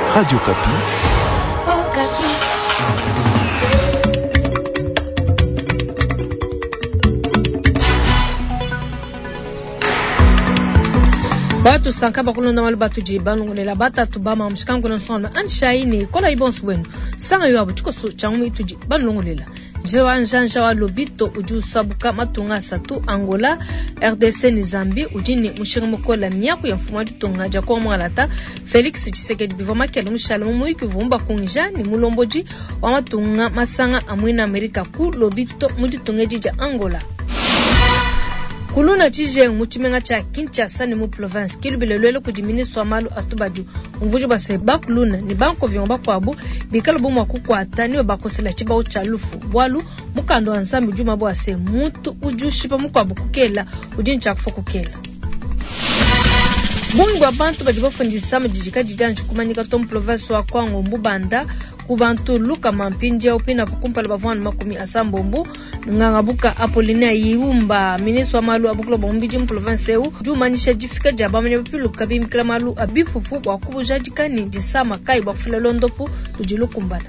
Radio Okapi. Batu sankaba kulunda wale batu jibanu ngunela bata tubama mshikangu na sona anshaini kola ibonsu wenu sanga yuabu chiko su changu ituji banu ngunela Jewa njanja wa lobito uju sabuka matunga satu Angola RDC ni Zambie ujini mushirimo la miyaku ya mfumo ditonga jako mwangalata Felix Tshisekedi bivoma kele mushalo mu ikivumba kunja ni mulomboji wa matunga masanga amwina Amerika ku lobito muditongeji ja Angola Kuluna chije muchimenga cha Kinshasa ni mu province kilibelelelo ku ministre wa malu atubaju mvujo base bakuluna ni banko vyomba kwabu bikalo bomwa kukwata ni bakosela chibawo cha lufu bwalu mukando anzambi juma bwase mutu ujushipa mukwabu kukela ujincha kufa kukela Bungu abantu bajibofundisa mujijika jijanju kumanyika tom province wa Kwango mbubanda kubantu luka mampinje upina kukumpala bavwana makumi asambombu ngangabuka Apolinaire Yiumba ministre wa malu abuklo bombiji mu province eu jumanisha jifika jabamanya bipilu kabimikira malu abifufu kwa kubujajikani jisama kai bafula londopu tujilukumbala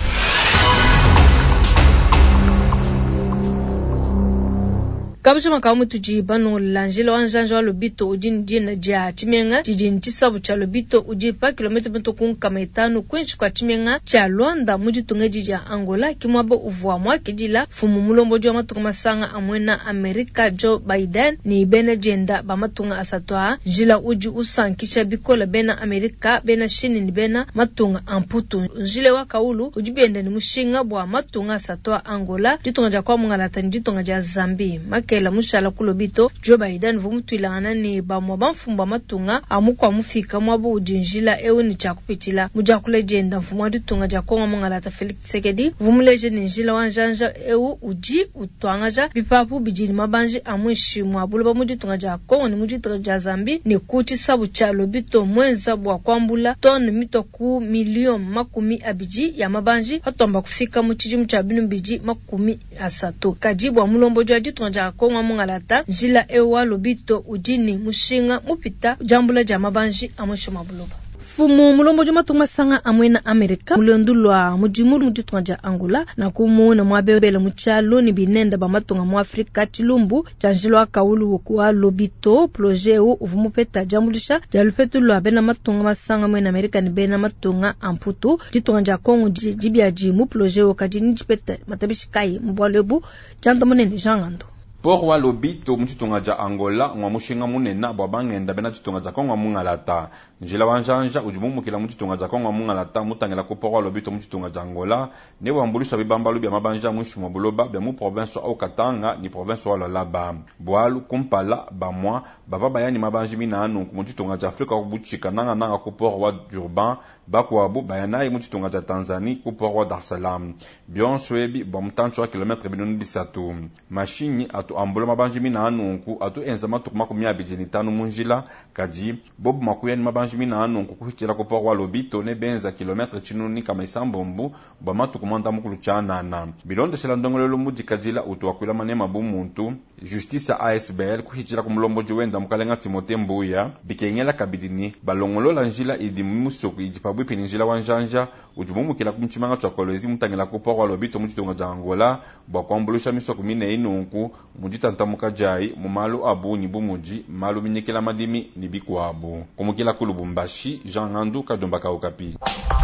Kabucho makamu tujibano langelo anjanja wa lobito ujini jina jia chimenga jijini chisabu cha lobito ujipa kilomita bintu kama 5 kwenshi kwa chimenga cha Luanda mujitungeji jia Angola kimwabo uvuwa mwake jila fumu mulombo jua matunga masanga amwena Amerika Joe Biden ni bena jenda ba matunga asatoa jila uji usankisha bikola bena Amerika bena shini ni bena matunga amputu jile wakaulu ujibende ni mushinga bwa matunga asatoa Angola jitunga jia kwa mungalata jitunga jia Zambie la mushala kulobito Joe Biden vumutwilana ni bamwa bamfumba matunga amukwa mufika mwabo ujinjila ewe ni chakupitila mujakule jenda mfumwa ditunga jakonga mungalata Felix Tshisekedi vumuleje ni njila wanjanja ewe uji utwangaja bipapu bijini mabanji amwishi mwabulo ba mujitunga jakonga ni mujitunga ja Zambie ni kuchi sabu cha lobito mwenza bwa kwambula ton mitoku milion makumi abiji ya mabanji hatomba kufika muchiji mchabinu biji makumi asato kajibu wa mulombo jwa ditunga jakonga mungalata jila ewa lobito ujini mushinga mupita jambula jamabanji amosho mabuloba fumu mulombo juma tumasanga amwena Amerika mulondulwa mujimuru muditunga Angola na kumuna mwabebele muchalo ni binenda ba matunga mu Afrika chilumbu chanjilwa kaulu kwa lobito projet uvumupeta jambulisha jalufetulwa bena matunga masanga mwena Amerika ni bena matunga amputu ditunga Kongo jibia jimu projet kajini jipeta matabishi mbwalebu janta munene jangando Porwa lobito muchitunga ja Angola ngwa mushinga munena bwa bangenda bena chitunga ja Kongo mungalata njila wanjanja ujumu kila muchitunga ja Kongo mungalata mutangela ko porwa lobito muchitunga ja Angola ne wambulisha bibambalu bya mabanja mushu mobuloba bya mu province au Katanga ni province wa Lalaba bwalu kumpala bamwa bava bayani mabanji minanu ku muchitunga ja Afrika kubuchika nanga ko porwa Durban bakwabu bayanayi muchitunga ja Tanzania ku porwa Dar es Salaam bionswebi bomtancho wa kilometre binoni bisatu mashini atu ambula mabanji minanunku atu enza matuku makumi abijini tanu munjila kaji bobu makuyani mabanji minanunku kuhichira ko porwa lobito ne benza kilometre chinuni kama isambombu ba matuku manda mukulu chanana bilonde shela ndongolelo mudi kajila utu wakwila manema bumuntu justice ASBL kuhichira ku mulombo juwenda mukalenga Timote Mbuya bikengela kabidini balongolola njila idi musoku ijipabwe pinjila wanjanja ujumu kila kumchimanga chakolezi mutangela ko porwa lobito muchitonga ja Angola bwa kwambulusha misoko mine inunku mujitantamuka jai mumalu abu ni bumuji malu binyekela madimi ni bikwabu kumukila kulubumbashi Jean Ngandu kadombaka Okapi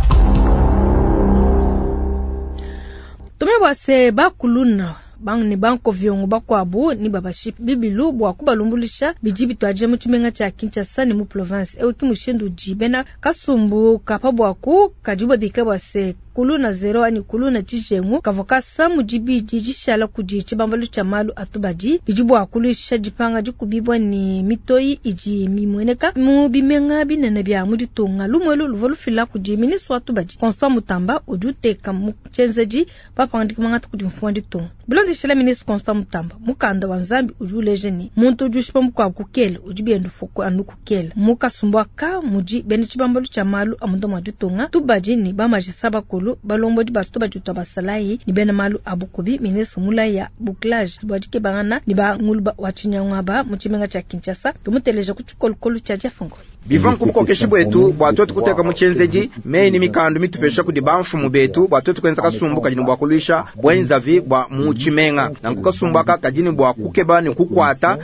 Tumebwa se bakuluna bang ni banko vyongo bakwabu ni babashi bibilu bwa kubalumbulisha bijibi twaje muchimenga cha Kinshasa ni mu province ewe kimushendu jibena kasumbu kapabwa ku kajuba bikabwa se kuluna zero ani kuluna chijengu kavoka samu jibi jijishala kujichi bambalu cha malu atubaji bijibu akulisha jipanga jukubibwa ni mitoi iji mimweneka mu bimenga binene bya muditunga lumwelu luvolu fila kujimini swatubaji Constant Mutamba ujuteka mchenzeji papangandiki mangata kudimfuandi tunga Bilonde shela ministre Constant Mutamba mukanda wanzambi ujulejeni muntu ujushipa mukwa kukele ujibiendu foko anukukele muka sumbwaka muji beni chibambalu cha malu amundo mwadutunga tubaji ni bamajisaba kulu Polo balombo di bato bajuto basalai ni bena malu abukubi ministre mulaya bouclage bwadike bangana ni ba ngulba wachinyangwa ba muchimenga cha Kinshasa tumuteleje kuchukolukolu cha jafongo bivan kubuko keshibo etu bwatoto kuteka muchenzeji me ni mikandu mitupesha kudi bamfumu betu bwatoto kwenza kasumbuka jini bwa kulisha bwenza vi bwa muchimenga nangu kasumbaka kajini bwa kukeba ni kukwata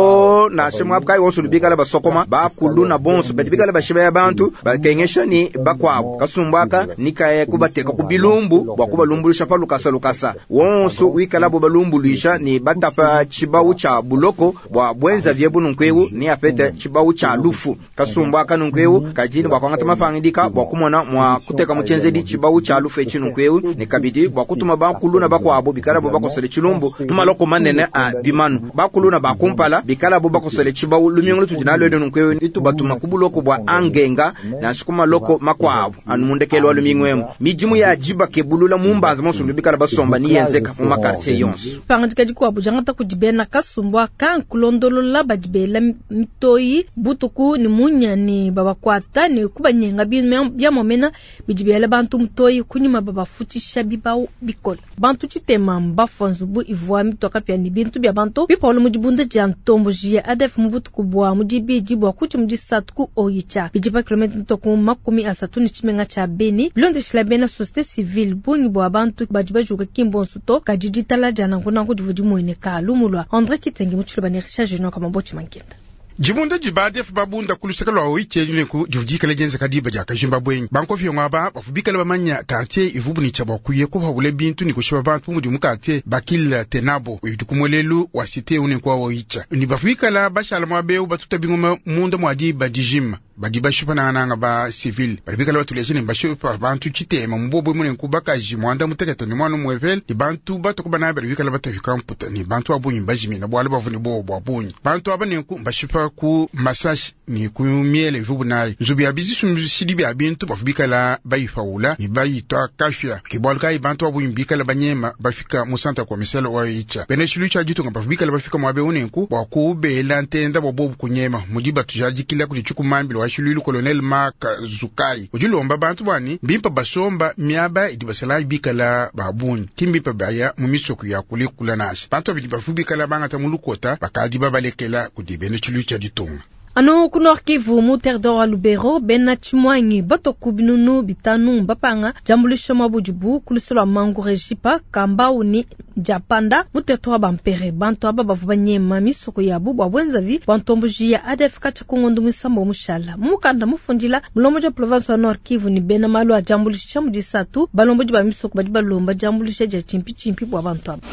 to na shemwa kai wonsu lubika la basokoma ba kuluna bonso bedibika la bashiba ya bantu bakengesha ni bakwabo kasumbaka nikaye kubateka kubilumbu bwa kubalumbulisha pa lukasa wonsu wikala bo balumbulisha ni batapa chibau cha buloko bwa bwenza vyebu nkwewu ni apete chibau cha lufu sumbaka nunkweu kajini bwakwangata mapangidika bwakumona mwa kuteka muchenzedi chibau cha lufu echi nunkweu ni kabidi bwakutuma bakuluna bakwabo bikala bo bakosele chilumbu numaloko manene a bimanu bakuluna bakumpala bikala bo bakosele chibau lumyongolo tujinalo ede nunkweu nitu batuma kubuloko bwa angenga na shikuma loko makwabo anumundekelo wa lumingwemu mijimu ya jiba kebulula mumbanza monsu bikala basomba ni yenzeka mu makartie yonsu pangidika jikwa bujangata kujibena kasumbwa kan kulondolola bajibela mitoyi butuku ni ni baba kwata ni kubanyenga bya momena bijibele bantu mtoyi kunyuma baba futisha bibao bikola bantu chitema mbafonzu bu ivwa mitoka pya ni bintu bya bantu bipolo mujibunda jantombo jia adef mbutu kubwa mujibi jibwa kuchi mujisatu ku oyicha bijipa kilometre mtoku makumi asatu ni chimenga cha Beni londe shilabena société civile bungi bwa bantu bajiba juga kimbonsuto kajiditala jana nguna kujivuji mwene kalumulwa Andre Kitengi muchulubani risha jino kama bochi mankenda jibunda jibadef babunda kulusaka lwa oiche ku juvjika lejenza kadiba jaka Zimbabwe banko fiongaba bafubika bamanya quartier ivubuni cha bakuye ko habule bintu ni kushiba bantu mu quartier bakil tenabo uyidukumolelu wasite une kwa oicha ni bafubika la bashala mwabe batuta bingoma munda mwadi badijima badiba shupana nanga ba civil baribika la batulejene bashupa bantu chitema mbobo mune kubaka jimwanda muteketo ni mwana mwevel di bantu batoko bana baribika la batafika mputa ni bantu abunyi bajimi na bwale bavuni bobo abunyi bantu abane ku bashupa ku massage ni ku miele vubu nayi nzubi abizi sidibi abintu bafubika la bayifaula ni bayitwa kafia kibolka ibantu abunyi bika la banyema bafika musanta kwa miselo wa icha beneshilu cha jitu ngabafubika la bafika mwabe unenku bakube lantenda bobo kunyema mudiba tujaji kila kulichukumambilo shululu colonel Mark Zukai ujulomba bantu bani bimpa basomba miaba idibasala bikala babuni kimbimpa baya mumisoko ya kulikula nashi bantu bidibafubika la banga tamulukota bakadi babalekela kudibene chulucha ditonga ano kunor Kivu muterdor alubero bena chimwanyi bato kubinunu bitanu bapanga jambulisho mabujibu kulisolo mangu rejipa kambauni japanda mutertoa bampere bantu aba bavubanyema misoko yabu bwenzavi bantombujia adef kacha kungondu misambo mushala mukanda mufundila mulomo ja province Nord Kivu ni bena malu a jambulisho mudisatu balombo ba misoko badiba lomba jambulisho ja chimpi bwa bantu aba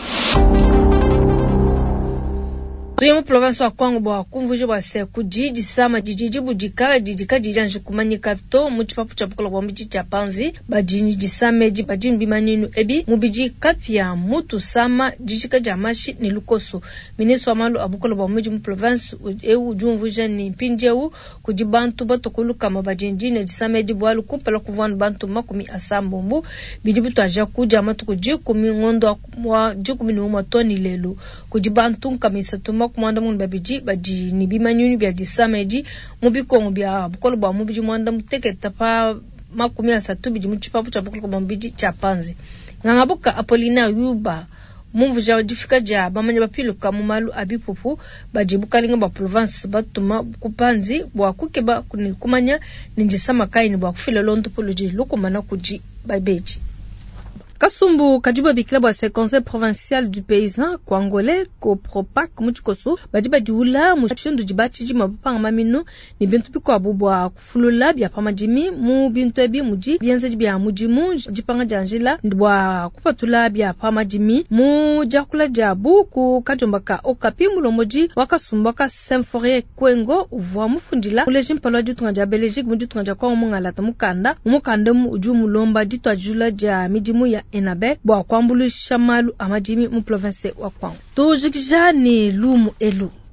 Tuyemu province wa Kongo bwa kumvujo bwa seku jiji sama jiji bujika jijika jijanji kumanyika to muchipapu chapukola kwa mbichi cha panzi bajini jisameji bajini bimaninu ebi mubiji kapia mutu sama jijika jamashi ni lukoso ministre wa malu abukola bwa mbichi mu province eu jumvuja ni pinjeu kujibantu bato kuluka mabajini ne jisameji bwa lukupela kuvwana bantu makumi asambombu bijibutu aja kuja matu kujikumi ngondo wa jikumi ni umatoni lelu kujibantu nkamisa tuma kumanda mun babiji baji ni bimanyuni bya jisameji mubikongo bya bukolo bwa mubiji mwanda muteketa pa makumi asatu biji muchipapu cha bukolo bwa mubiji cha panzi ngangabuka Apolina Yuba mumvuja wajifika ja bamanya bapiluka mumalu abipupu bajibuka linga ba province batuma kupanzi bwa kukeba kumanya ninjisama kaini bwa kufila londo poloji lukumana kuji babeji Kasumbu kajiba bikila bwa se conseil provincial du paysan congolais ko propac muchikoso bajiba diula mushindu jibachi jima bapanga mamino ni bintu biko abubwa kufulula bya pamajimi mu bintu ebi muji byenze bya mujimu jipanga janjila ndwa kupatula bya pamajimi mu jakula jabu ku kajombaka okapimulo moji wakasumbaka Symphorien Kwengo uvwa mufundila kulejimpalo jutunga ja Belgique mujutunga ja kwa mungala tamukanda mu ujumu lomba ditwa jula ja mijimu ya Enabe bwa kwambulisha malu amajimi mu province wa Kwango. Tujikija ni lumu elu.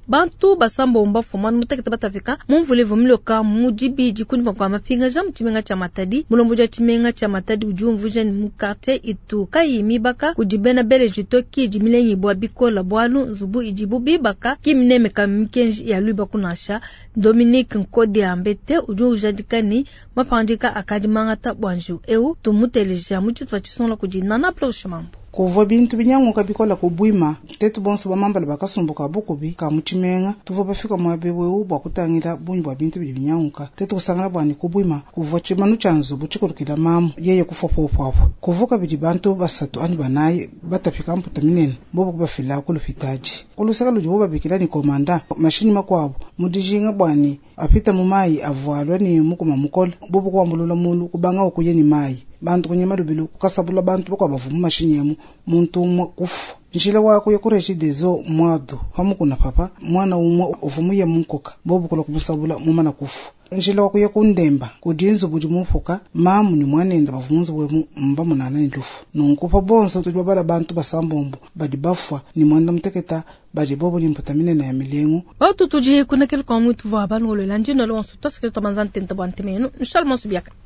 bantu basambo mba fomano mutakita batafika mumvule vumloka mujibi jikundi kwa mapinga jam chimenga cha matadi mulombo ja chimenga cha matadi ujumvu jani mukarte itu kai mibaka kujibena bele jitoki jimilenyi bwa bikola bwalu nzubu ijibu bibaka kimneme kamkenji ya luiba kunasha Dominique Nkodi ambete ujungu jadikani mapandika akadimangata bwanju eu tumuteleja muchitwa chisonla kujinana ploshamambo kuvo bintu binyanguka bikola kubwima tetu bonso bamambala bakasumbuka bukubi ka muchimenga tuvo bafika mwabebwe bwa kutangira bunyi bwa bintu binyanguka tetu kusangana bwani kubwima kuvo chimanu chanzo buchikurukira mamu yeye kufopopo hapo kuvuka bidi bantu basatu ani banayi batafika mputa minene bobo kubafila kulufitaji kulusaka lujibo babikira ni komanda mashini makwabo mudijinga bwani apita mumayi avwalwa ni mukuma mukola bobo kwambulula mulu kubanga okuye ni mayi bantu kunyema lubilo kukasabula bantu bako abavumu mashini yamu muntu kufu njila wako yakureshi dezo mwado hamukuna papa mwana umwe uvumuye munkoka bobo kula kumusabula mumana kufu njila wako yakundemba kudinzo budi mumfoka mamu ni mwanenda bavumunzi bwemu mba munana ndufu nunkupa bonso tujibabala bantu basambombo badi bafwa ni mwanda mteketa badi bobo ni mputamine na ya milengu watu tuji kuna kile kwa mwitu vwa banu ulo lanjino lo wansu tasikili tamanzan tenta bwantemenu nshalman subiaka